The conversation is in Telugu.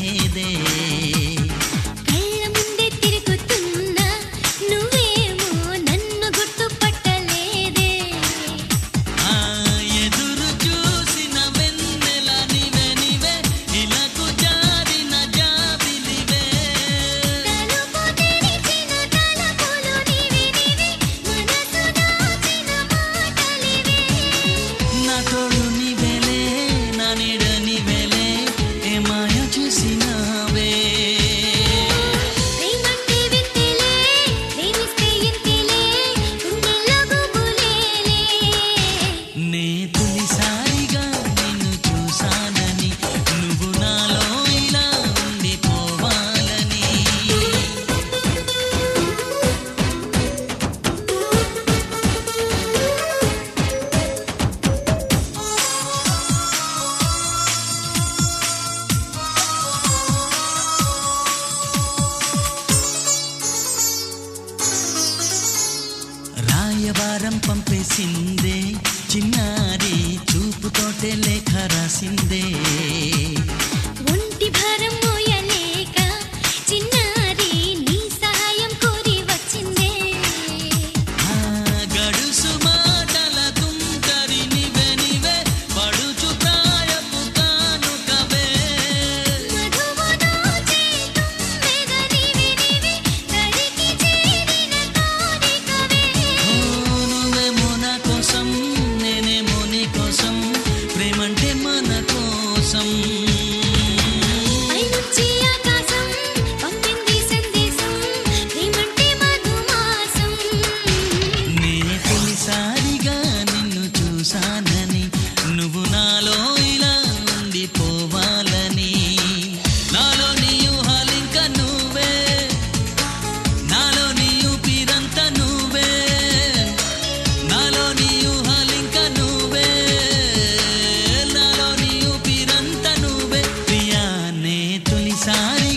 లేదే రాయబారం పంపేసిందే చిన్నారి చూపుతోటే లేఖ రాసిందే ఒంటి భారం మోయలేక చిన్నారి నీ సహాయం కోరి వచ్చిందే గడుసు మాటల తుంటరి నివే నివే పడుచు ప్రాయపు కానుకవే మధువు దోచే తుమ్మెద నివి నివి తడికి చేరిన కోరికవే నువ్వేమో నా కోసం నేనేమో నీ కోసం ప్రేమంటే మన కోసం పైనుంచి ఆకాశం పంపింది సందేశం ప్రేమంటే మధుమాసం నే తొలిసారిగా నిన్ను చూసానని నువ్వు నాలో ఇలా ఉండిపోవాలని నాలో నీ ఊహలింక నువ్వే నాలో నీ ఊపిరంత నువ్వే నాలో నీ ఊహలింక నువ్వే నాలో నీ ఊపిరంత నువ్వే ప్రియా నే తొలిసారి